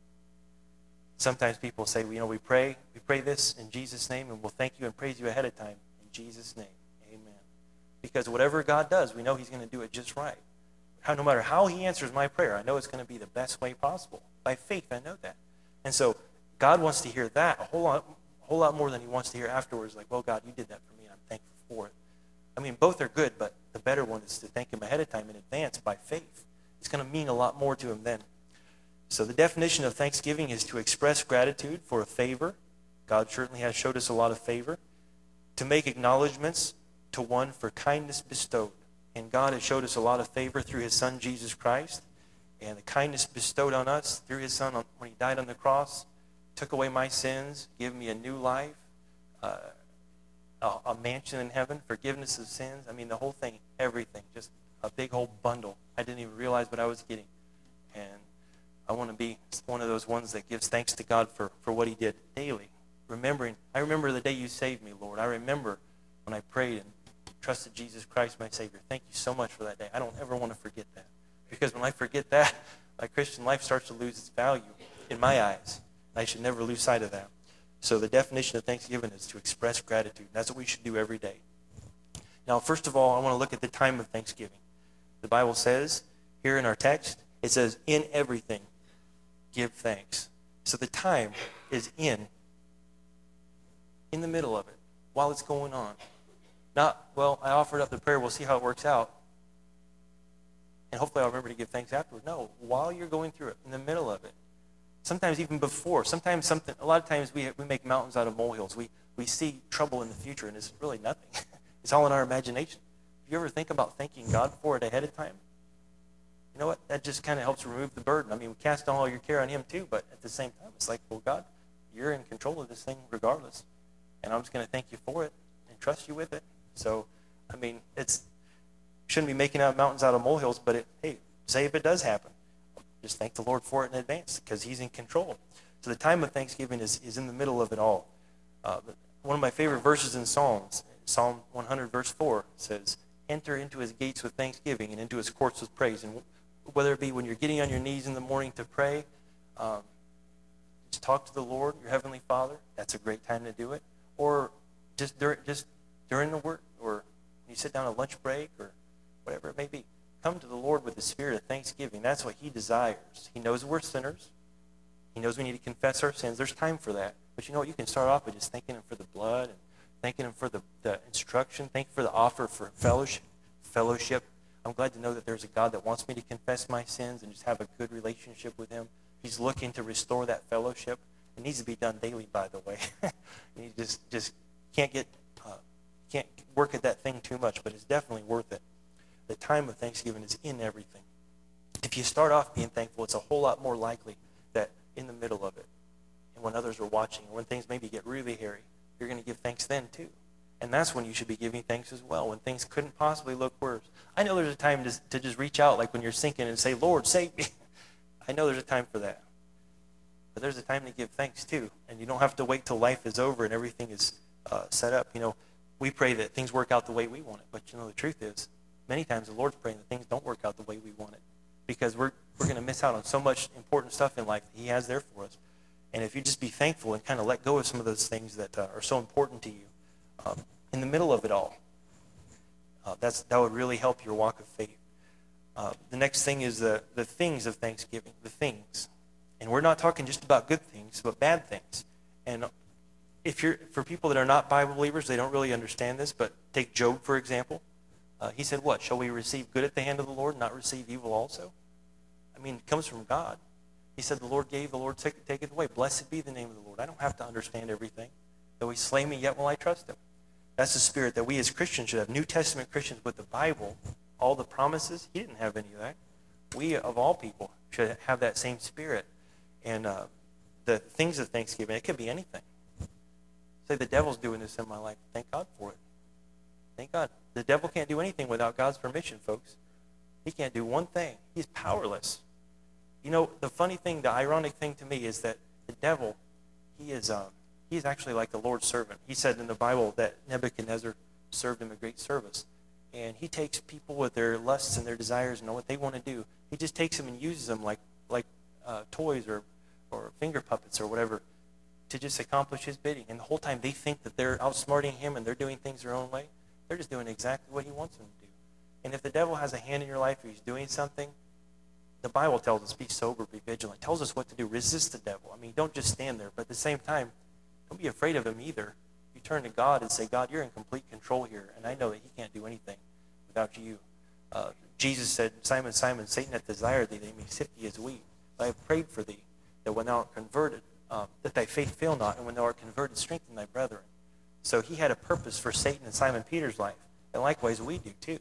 Sometimes people say, well, you know, we pray, we pray this in Jesus' name, and we'll thank you and praise you ahead of time in Jesus' name. Amen. Because whatever God does, we know he's going to do it just right. How, no matter how he answers my prayer, I know it's going to be the best way possible. By faith, I know that. And so God wants to hear that a whole lot, a whole lot more than he wants to hear afterwards, like, well, God, you did that for me, and I'm thankful for it. I mean, both are good, but the better one is to thank him ahead of time in advance by faith. It's going to mean a lot more to him then. So the definition of thanksgiving is to express gratitude for a favor. God certainly has showed us a lot of favor. To make acknowledgments to one for kindness bestowed. And God has showed us a lot of favor through his Son, Jesus Christ. And the kindness bestowed on us through his Son when he died on the cross, took away my sins, gave me a new life, uh, a, a mansion in heaven, forgiveness of sins. I mean, the whole thing, everything, just a big whole bundle. I didn't even realize what I was getting. And I want to be one of those ones that gives thanks to God for, for what he did daily. Remembering, I remember the day you saved me, Lord. I remember when I prayed and trusted Jesus Christ, my Savior. Thank you so much for that day. I don't ever want to forget that. Because when I forget that, my Christian life starts to lose its value in my eyes. I should never lose sight of that. So the definition of thanksgiving is to express gratitude. That's what we should do every day. Now, first of all, I want to look at the time of thanksgiving. The Bible says, here in our text, it says, in everything, give thanks. So the time is in, in the middle of it, while it's going on. Not, well, I offered up the prayer, we'll see how it works out. And hopefully I'll remember to give thanks afterward. No, while you're going through it, in the middle of it. Sometimes even before. Sometimes something, a lot of times we, we make mountains out of molehills. We, we see trouble in the future, and it's really nothing. It's all in our imagination. Do you ever think about thanking God for it ahead of time? You know what? That just kind of helps remove the burden. I mean, we cast all your care on him too, but at the same time, it's like, well, God, you're in control of this thing regardless. And I'm just going to thank you for it and trust you with it. So, I mean, it's shouldn't be making out mountains out of molehills, but it, hey, say if it does happen, just thank the Lord for it in advance because he's in control. So the time of Thanksgiving is, is in the middle of it all. Uh, one of my favorite verses in Psalms, Psalm one hundred, verse four, says, enter into his gates with thanksgiving and into his courts with praise. And whether it be when you're getting on your knees in the morning to pray, um, just talk to the Lord, your Heavenly Father, that's a great time to do it. Or just, dur- just during the work, or you sit down at lunch break, or whatever it may be. Come to the Lord with the spirit of thanksgiving. That's what he desires. He knows we're sinners. He knows we need to confess our sins. There's time for that. But you know what? You can start off by just thanking him for the blood and thanking him for the, the instruction, thank you for the offer for fellowship. fellowship. I'm glad to know that there's a God that wants me to confess my sins and just have a good relationship with him. He's looking to restore that fellowship. It needs to be done daily, by the way. You just just can't get uh, can't work at that thing too much, but it's definitely worth it. The time of Thanksgiving is in everything. If you start off being thankful, it's a whole lot more likely that in the middle of it, and when others are watching, or when things maybe get really hairy, you're going to give thanks then too. And that's when you should be giving thanks as well, when things couldn't possibly look worse. I know there's a time to, to just reach out, like when you're sinking, and say, Lord, save me. I know there's a time for that. But there's a time to give thanks too. And you don't have to wait till life is over and everything is uh, set up. You know, we pray that things work out the way we want it. But you know, the truth is, many times the Lord's praying that things don't work out the way we want it. Because we're, we're going to miss out on so much important stuff in life that he has there for us. And if you just be thankful and kind of let go of some of those things that uh, are so important to you, um, in the middle of it all, uh, that's that would really help your walk of faith. Uh, the next thing is the, the things of Thanksgiving, the things. And we're not talking just about good things, but bad things. And if you're for people that are not Bible believers, they don't really understand this, but take Job, for example. Uh, he said, what? Shall we receive good at the hand of the Lord and not receive evil also? I mean, it comes from God. He said, the Lord gave, the Lord taketh away. Blessed be the name of the Lord. I don't have to understand everything. Though he slay me, yet will I trust him. That's the spirit that we as Christians should have. New Testament Christians with the Bible, all the promises, he didn't have any of that. We, of all people, should have that same spirit. And uh, the things of Thanksgiving, it could be anything. Say, the devil's doing this in my life. Thank God for it. Thank God. The devil can't do anything without God's permission, folks. He can't do one thing. He's powerless. You know, the funny thing, the ironic thing to me is that the devil, he is um, he is actually like the Lord's servant. He said in the Bible that Nebuchadnezzar served him a great service. And he takes people with their lusts and their desires and what they want to do. He just takes them and uses them like like uh, toys or, or finger puppets or whatever to just accomplish his bidding. And the whole time they think that they're outsmarting him and they're doing things their own way. They're just doing exactly what he wants them to do. And if the devil has a hand in your life or he's doing something, the Bible tells us, be sober, be vigilant. It tells us what to do. Resist the devil. I mean, don't just stand there. But at the same time, don't be afraid of him either. You turn to God and say, God, you're in complete control here. And I know that he can't do anything without you. Uh, Jesus said, Simon, Simon, Satan hath desired thee, that he may sift thee as wheat. But I have prayed for thee, that when thou art converted, um, that thy faith fail not, and when thou art converted, strengthen thy brethren. So he had a purpose for Satan and Simon Peter's life. And likewise we do too.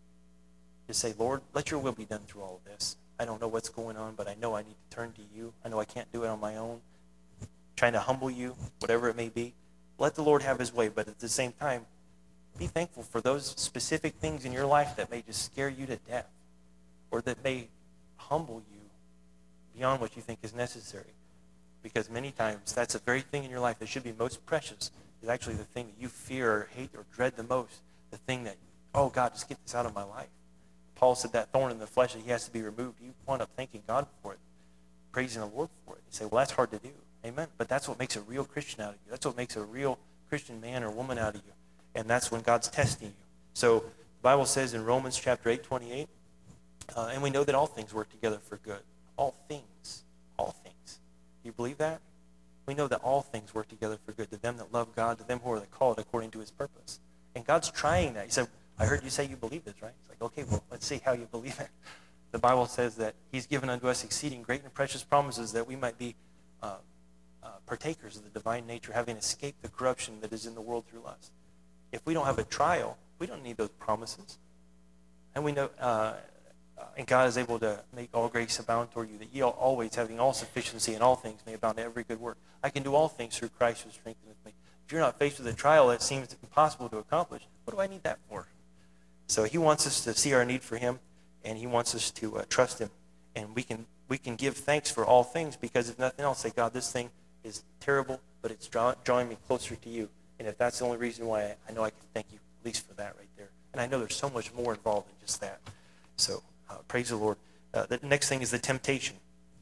Just say, Lord, let your will be done through all of this. I don't know what's going on, but I know I need to turn to you. I know I can't do it on my own. Trying to humble you, whatever it may be. Let the Lord have his way, but at the same time, be thankful for those specific things in your life that may just scare you to death or that may humble you beyond what you think is necessary. Because many times, that's the very thing in your life that should be most precious is actually the thing that you fear or hate or dread the most. The thing that, oh, God, just get this out of my life. Paul said that thorn in the flesh that he has to be removed. You wind up thanking God for it, praising the Lord for it. You say, well, that's hard to do. Amen. But that's what makes a real Christian out of you. That's what makes a real Christian man or woman out of you. And that's when God's testing you. So the Bible says in Romans chapter eight, twenty-eight, uh, and we know that all things work together for good. All things. All things. Do you believe that? We know that all things work together for good to them that love God, to them who are called according to his purpose. And God's trying that. He said, I heard you say you believe this, right? It's like, okay, well, let's see how you believe it. The Bible says that he's given unto us exceeding great and precious promises that we might be uh, uh, partakers of the divine nature, having escaped the corruption that is in the world through lust. If we don't have a trial, we don't need those promises. And we know, uh, uh, and God is able to make all grace abound toward you, that ye always, having all sufficiency in all things, may abound to every good work. I can do all things through Christ who strengtheneth me. If you're not faced with a trial that seems impossible to accomplish, what do I need that for? So he wants us to see our need for him, and he wants us to uh, trust him. And we can we can give thanks for all things, because if nothing else, say, God, this thing is terrible, but it's draw, drawing me closer to you. And if that's the only reason why I, I know I can thank you, at least for that right there. And I know there's so much more involved in just that. So uh, praise the Lord. Uh, the next thing is the temptation.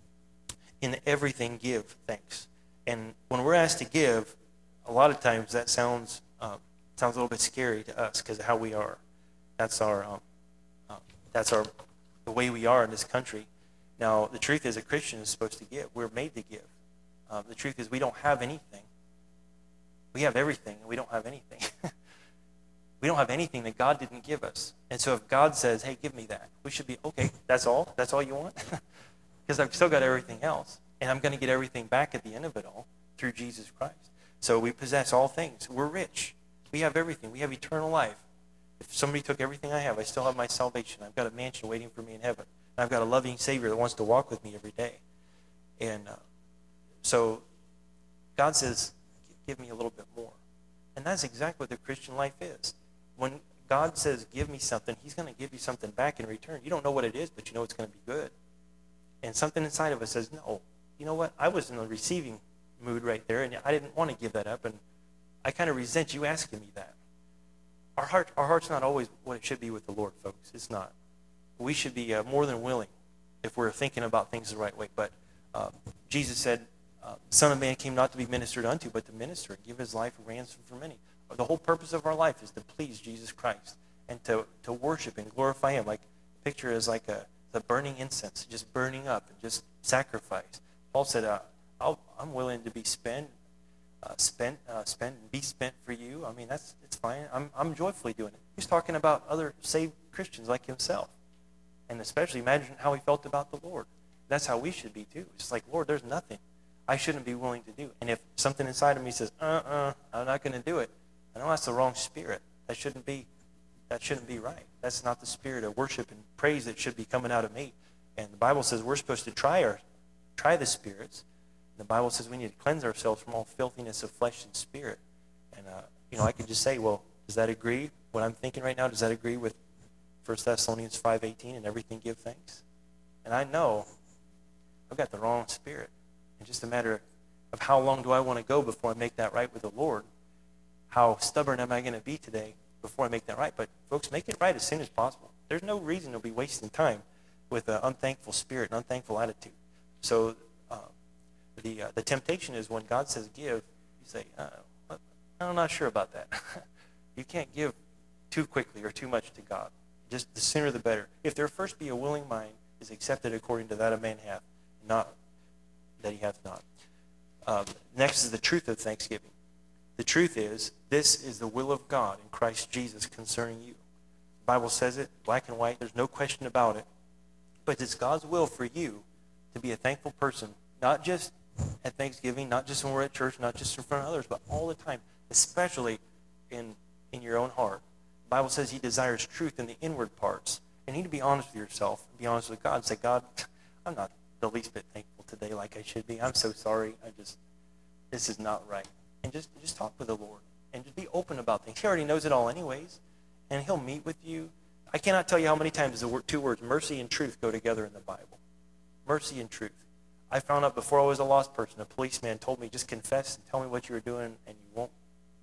In everything, give thanks. And when we're asked to give, a lot of times that sounds um, sounds a little bit scary to us because of how we are. That's our um, uh, that's our the way we are in this country. Now, the truth is, a Christian is supposed to give. We're made to give. Um, the truth is, we don't have anything. We have everything, and we don't have anything. We don't have anything that God didn't give us. And so if God says, hey, give me that, we should be, okay, that's all? That's all you want? Because I've still got everything else. And I'm going to get everything back at the end of it all through Jesus Christ. So we possess all things. We're rich. We have everything. We have eternal life. If somebody took everything I have, I still have my salvation. I've got a mansion waiting for me in heaven. And I've got a loving Savior that wants to walk with me every day. And uh, so God says, give me a little bit more. And that's exactly what the Christian life is. When God says, give me something, he's going to give you something back in return. You don't know what it is, but you know it's going to be good. And something inside of us says, no, you know what? I was in the receiving mood right there, and I didn't want to give that up, and I kind of resent you asking me that. Our heart, our heart's not always what it should be with the Lord, folks. It's not. We should be uh, more than willing if we're thinking about things the right way. But uh, Jesus said, uh, Son of Man came not to be ministered unto, but to minister and give his life a ransom for many. The whole purpose of our life is to please Jesus Christ and to, to worship and glorify him. Like, picture it as like a the burning incense, just burning up and just sacrifice. Paul said, uh, I'll, I'm willing to be spent, uh, spent, uh, spent, and be spent for you. I mean, that's it's fine. I'm, I'm joyfully doing it. He's talking about other saved Christians like himself. And especially imagine how he felt about the Lord. That's how we should be too. It's like, Lord, there's nothing I shouldn't be willing to do. And if something inside of me says, uh-uh, I'm not going to do it, I know that's the wrong spirit. That shouldn't be, that shouldn't be right. That's not the spirit of worship and praise that should be coming out of me. And the Bible says we're supposed to try our, try the spirits. And the Bible says we need to cleanse ourselves from all filthiness of flesh and spirit. And uh, you know, I could just say, well, does that agree? What I'm thinking right now, does that agree with First Thessalonians five eighteen? And everything give thanks. And I know I've got the wrong spirit. It's just a matter of how long do I want to go before I make that right with the Lord. How stubborn am I going to be today before I make that right? But folks, make it right as soon as possible. There's no reason to be wasting time with an unthankful spirit, an unthankful attitude. So uh, the uh, the temptation is when God says give, you say, uh, I'm not sure about that. You can't give too quickly or too much to God. Just the sooner the better. If there first be a willing mind, is accepted according to that a man hath, not that he hath not. Um, next is the truth of thanksgiving. The truth is, this is the will of God in Christ Jesus concerning you. The Bible says it, black and white. There's no question about it. But it's God's will for you to be a thankful person, not just at Thanksgiving, not just when we're at church, not just in front of others, but all the time, especially in, in your own heart. The Bible says he desires truth in the inward parts. And you need to be honest with yourself, be honest with God. Say, God, I'm not the least bit thankful today like I should be. I'm so sorry. I just, this is not right. And just, just talk with the Lord. And just be open about things. He already knows it all anyways. And he'll meet with you. I cannot tell you how many times the two words, mercy and truth, go together in the Bible. Mercy and truth. I found out before I was a lost person, a policeman told me, just confess and tell me what you were doing, and you won't,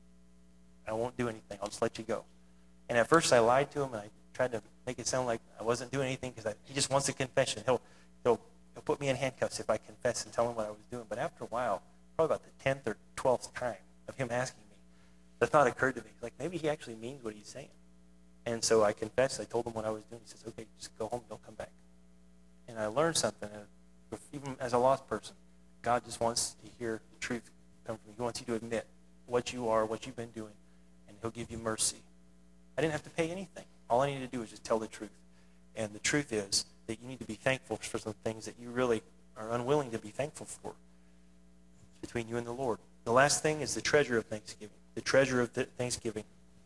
I won't do anything. I'll just let you go. And at first I lied to him, and I tried to make it sound like I wasn't doing anything because he just wants a confession. He'll, he'll, he'll put me in handcuffs if I confess and tell him what I was doing. But after a while, probably about the tenth or twelfth time of him asking me, the thought occurred to me, like maybe he actually means what he's saying. And so I confessed. I told him what I was doing. He says, okay, just go home. Don't come back. And I learned something. Even as a lost person, God just wants to hear the truth come from you. He wants you to admit what you are, what you've been doing, and he'll give you mercy. I didn't have to pay anything. All I needed to do was just tell the truth. And the truth is that you need to be thankful for some things that you really are unwilling to be thankful for between you and the Lord. The last thing is the treasure of thanksgiving. The treasure of th- thanksgiving.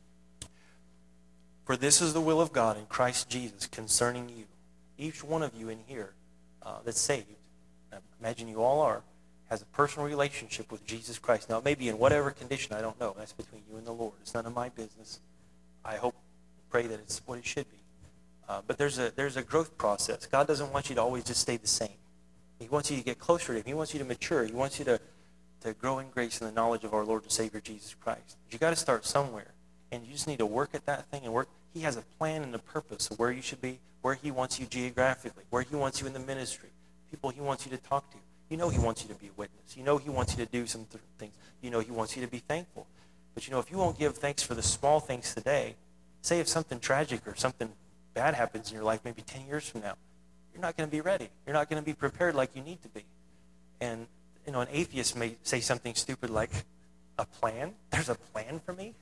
For this is the will of God in Christ Jesus concerning you. Each one of you in here uh, that's saved, I imagine you all are, has a personal relationship with Jesus Christ. Now, it may be in whatever condition, I don't know. That's between you and the Lord. It's none of my business. I hope, pray that it's what it should be. Uh, but there's a there's a growth process. God doesn't want you to always just stay the same. He wants you to get closer to him. He wants you to mature. He wants you to, to grow in grace and the knowledge of our Lord and Savior Jesus Christ. You got to start somewhere. And you just need to work at that thing and work. He has a plan and a purpose of where you should be, where he wants you geographically, where he wants you in the ministry, people he wants you to talk to. You know he wants you to be a witness. You know he wants you to do some th- things. You know he wants you to be thankful. But you know, if you won't give thanks for the small things today, say if something tragic or something bad happens in your life maybe ten years from now, you're not going to be ready. You're not going to be prepared like you need to be. And, you know, an atheist may say something stupid like, a plan? There's a plan for me?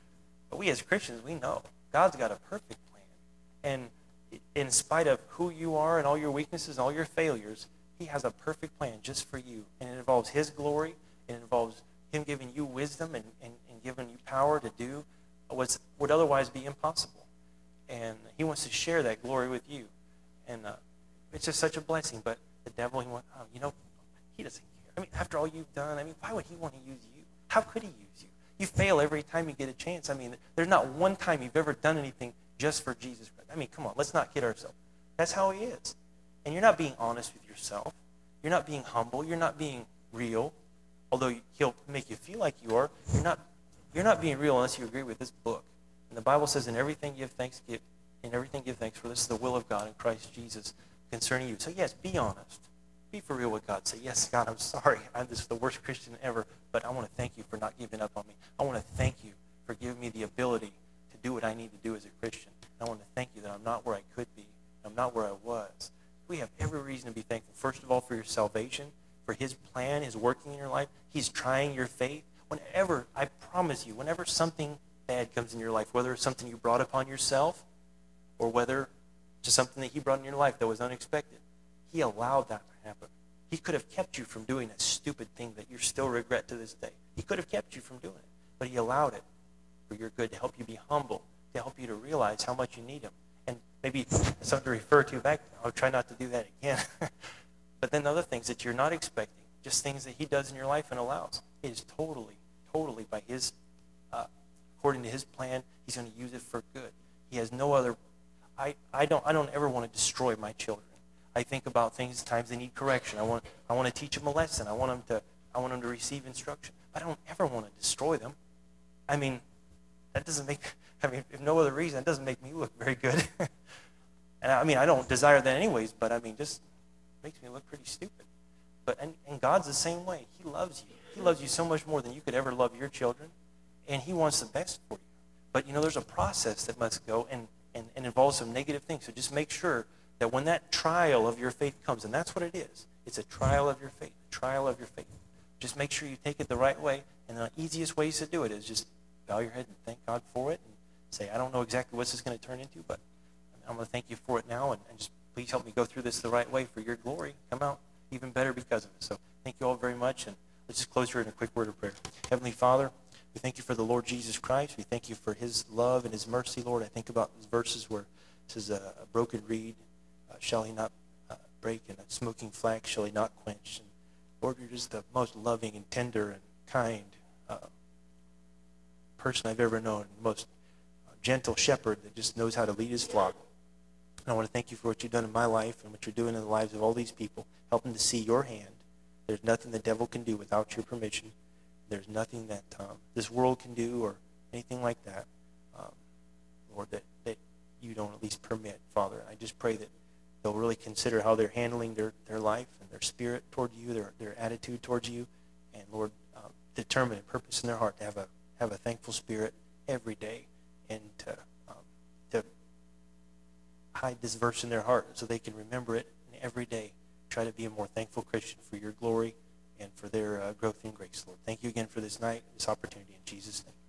But we as Christians, we know God's got a perfect plan. And in spite of who you are and all your weaknesses and all your failures, he has a perfect plan just for you. And it involves his glory. It involves him giving you wisdom and, and, and giving you power to do what would otherwise be impossible. And he wants to share that glory with you. And uh, it's just such a blessing. But the devil, he wants, oh, you know, he doesn't care. I mean, after all you've done, I mean, why would he want to use you? How could he use you? You fail every time you get a chance. I mean, there's not one time you've ever done anything just for Jesus Christ. I mean, come on, let's not kid ourselves. That's how he is. And you're not being honest with yourself. You're not being humble. You're not being real. Although he'll make you feel like you are, you're not, you're not being real unless you agree with this book. And the Bible says, in everything give thanks, give, in everything give thanks, for this is the will of God in Christ Jesus concerning you. So yes, be honest. Be for real with God. Say, yes, God, I'm sorry. I'm just the worst Christian ever, but I want to thank you for not giving up on me. I want to thank you for giving me the ability to do what I need to do as a Christian. I want to thank you that I'm not where I could be. I'm not where I was. We have every reason to be thankful, first of all, for your salvation, for his plan, his working in your life. He's trying your faith. Whenever, I promise you, whenever something bad comes in your life, whether it's something you brought upon yourself or whether it's just something that he brought in your life that was unexpected, he allowed that to happen. He could have kept you from doing that stupid thing that you still regret to this day. He could have kept you from doing it, but he allowed it for your good, to help you be humble, to help you to realize how much you need him. And maybe something to refer to back, I'll try not to do that again. But then other things that you're not expecting, just things that he does in your life and allows. It is totally, totally by his, uh, according to his plan, he's going to use it for good. He has no other, I, I, don't, I don't ever want to destroy my children. I think about things, times they need correction. I want, I want to teach them a lesson. I want them to, I want them to receive instruction. But I don't ever want to destroy them. I mean, that doesn't make, I mean, if no other reason, it doesn't make me look very good. And I mean, I don't desire that anyways, but I mean, just makes me look pretty stupid. But, and, and God's the same way. He loves you. He loves you so much more than you could ever love your children. And he wants the best for you. But, you know, there's a process that must go and, and, and involves some negative things. So just make sure that when that trial of your faith comes, and that's what it is. It's a trial of your faith, a trial of your faith. Just make sure you take it the right way. And the easiest ways to do it is just bow your head and thank God for it and say, I don't know exactly what this is going to turn into, but I'm going to thank you for it now, and, and just please help me go through this the right way for your glory. Come out even better because of it. So thank you all very much, and let's just close here in a quick word of prayer. Heavenly Father, we thank you for the Lord Jesus Christ. We thank you for his love and his mercy, Lord. I think about these verses where it says, uh, a broken reed uh, shall he not uh, break, and a smoking flax shall he not quench. And Lord, you're just the most loving and tender and kind uh, person I've ever known, the most uh, gentle shepherd that just knows how to lead his flock. And I want to thank you for what you've done in my life and what you're doing in the lives of all these people, helping to see your hand. There's nothing the devil can do without your permission. There's nothing that um, this world can do or anything like that, um, Lord, that, that you don't at least permit, Father. I just pray that they'll really consider how they're handling their, their life and their spirit toward you, their, their attitude towards you, and, Lord, um, determine a purpose in their heart to have a have a thankful spirit every day, and to, um, to hide this verse in their heart so they can remember it, and every day try to be a more thankful Christian for your glory and for their uh, growth in grace, Lord. Thank you again for this night, this opportunity. In Jesus' name.